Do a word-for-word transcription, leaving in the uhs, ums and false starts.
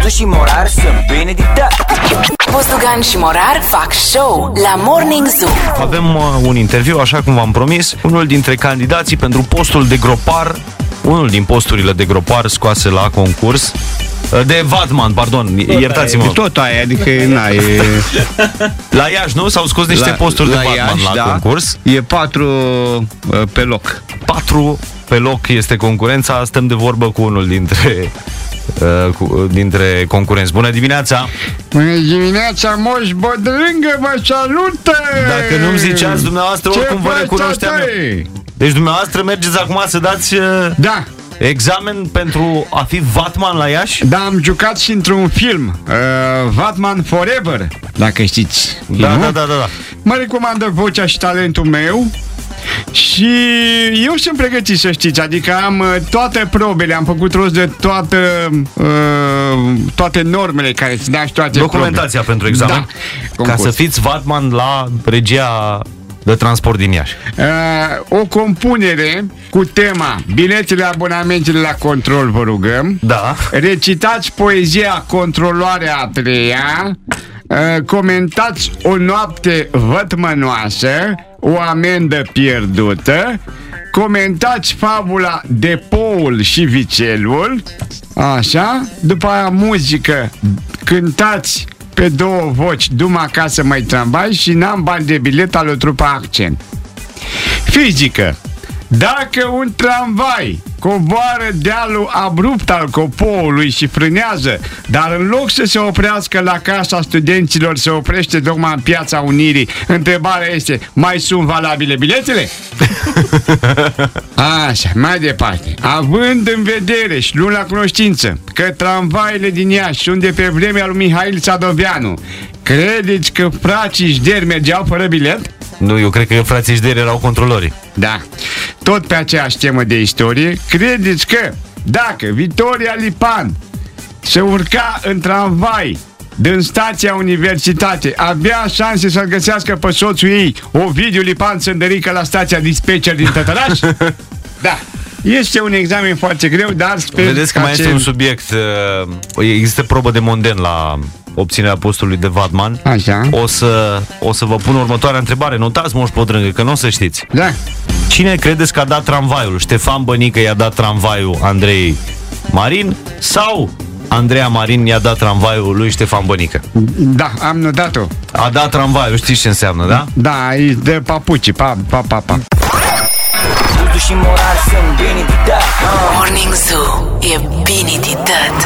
Buzdu și Morar sunt bine dictat. Buzdugan și Morar fac show la Morning Zoo. Avem uh, un interviu, așa cum v-am promis. Unul dintre candidații pentru postul de gropar, unul din posturile de gropar scoase la concurs, de vatman, pardon, tot iertați-mă. Aia, tot aia, adică n-ai... La Iași, nu? S-au scos niște la, posturi la de vatman Iași, la da, concurs. E patru uh, pe loc. Patru pe loc este concurența. Stăm de vorbă cu unul dintre... Uh, cu, dintre concurenți. Bună dimineața! Bună dimineața, Moș Bădrângă, vă salută! Dacă nu-mi ziceați dumneavoastră, ce oricum vă recunoșteam eu. Deci dumneavoastră mergeți acum să dați uh, da. examen pentru a fi vatman la Iași? Da, am jucat și într-un film, uh, Vatman Forever, dacă știți. Da, da, da, da, da. Mă recomandă vocea și talentul meu. Și eu sunt pregătit, să știți. Adică am toate probele, am făcut rost de toată, uh, toate normele care se dea și toate documentația probe. Pentru examen, da, ca să fiți vatman la regia de transport din Iași. uh, O compunere cu tema biletele, abonamentele la control, vă rugăm. Da. Recitați poezia Controloarea a treia. uh, Comentați o noapte vătmănoasă, o amendă pierdută. Comentați fabula Depoul și Vițelul. Așa. După aia muzică. Cântați pe două voci Dum acasă mai tramvai și N-am bani de bilet al trupa Accent. Fizică. Dacă un tramvai coboară dealul abrupt al copoului și frânează, dar în loc să se oprească la Casa Studenților, se oprește tocmai în Piața Unirii, întrebarea este: mai sunt valabile biletele? Așa, mai departe. Având în vedere și luând la cunoștință că tramvaile din Iași sunt de pe vremea lui Mihail Sadoveanu, credeți că frații Șder mergeau fără bilet? Nu, eu cred că frații Șder erau controlori. Da. Tot pe aceeași temă de istorie, credeți că dacă Victoria Lipan se urca în tramvai din stația Universitate, avea șanse să-l găsească pe soțul ei, Ovidiu Lipan Sândărică, la stația Dispecer din Tătăraș? Da. Este un examen foarte greu, dar sper. Vedeți că mai acel... este un subiect. Există probă de monden la obținerea postului de vatman. Așa. O să, o să vă pun următoarea întrebare. Notați, Moș Bădrângă, că nu o să știți. Da. Cine credeți că a dat tramvaiul? Ștefan Bănică i-a dat tramvaiul Andrei Marin sau Andreea Marin i-a dat tramvaiul lui Ștefan Bănică? Da, am notat-o. A dat tramvaiul, știți ce înseamnă, da? Da, e de papuci, pa, pa, pa, pa. Buzdu și Morar sunt bine dictat. Morning Zoo e bine dictat.